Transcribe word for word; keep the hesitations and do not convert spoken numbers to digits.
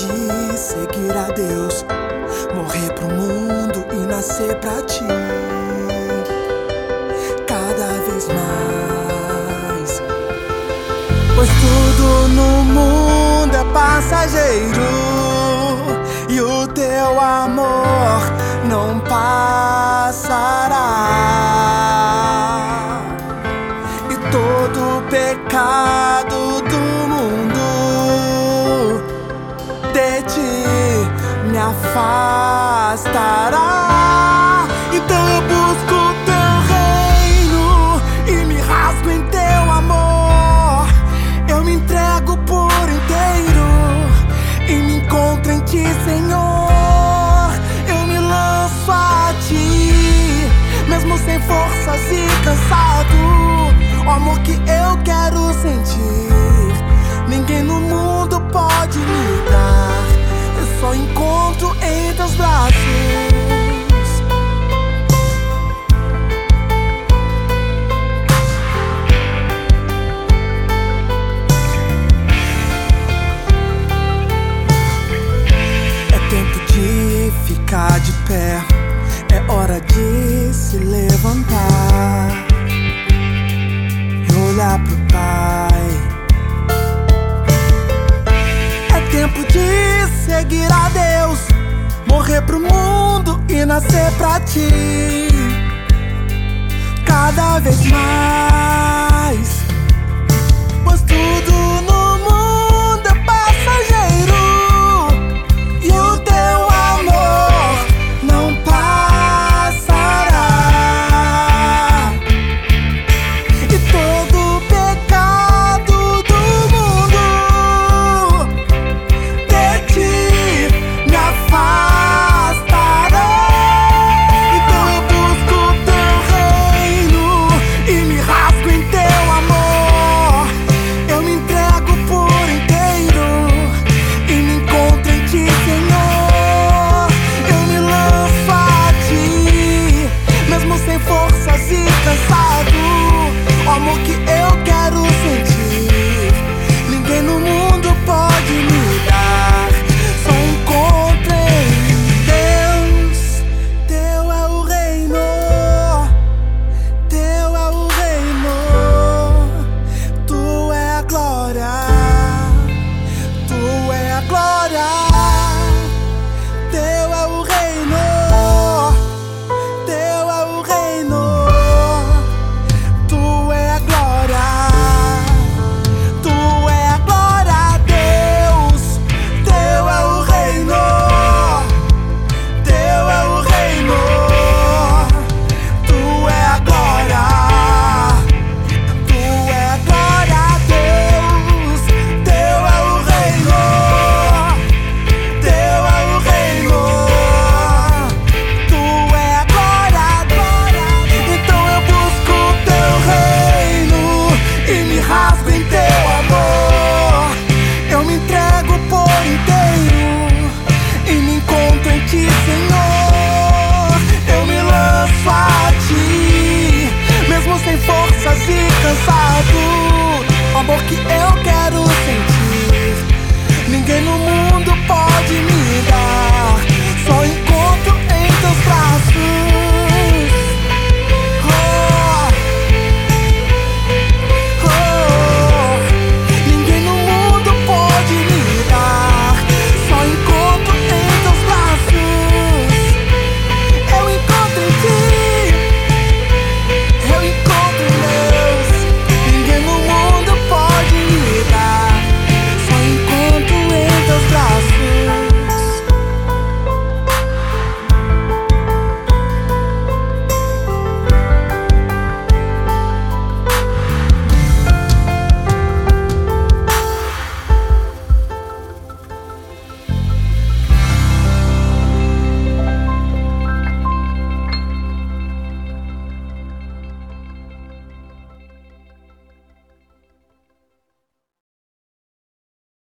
de seguir a Deus, morrer pro mundo e nascer pra ti. Cada vez mais, pois tudo no mundo é passageiro e o teu amor não passará. E todo pecado do mundo de ti me afastará. Então eu busco o teu reino e me rasgo em teu amor. Eu me entrego por inteiro e me encontro em ti, Senhor. Eu me lanço a ti, mesmo sem forças e cansado. O amor que eu quero sentir, ninguém no mundo pode me dar. Eu só encontro em teus braços. É tempo de ficar de pé, é hora de se levantar e olhar pro Pai. É tempo de seguir a Deus, morrer pro mundo e nascer pra ti. Cada vez mais, pois tudo no mundo é passageiro e o teu amor não passará. E todo pecado do mundo de ti me afastará. Então eu busco o teu reino e me rasgo em teu amor. Eu me entrego por inteiro e me encontro em ti, Senhor. Eu me lanço a ti, mesmo sem forças e cansado. O amor que eu quero sentir, ninguém no mundo pode me dar. Só encontro em Deus. Teu é o reino, teu é o reino. Tu é a glória, tu é a glória. Teu é o reino, teu é o reino. Tu é a glória, tu é a glória, Deus. Teu é o reino, teu é o reino. Tu é a glória, tu é a glória, Deus. Teu é o reino, teu é o reino. Tu é a glória, glória. Então eu busco o teu reino e me rasgo em teu amor. Eu me entrego por inteiro e me encontro em ti, Senhor. Eu me lanço a ti, mesmo sem forças e cansado. O amor que eu quero sentir, ninguém no mundo pode me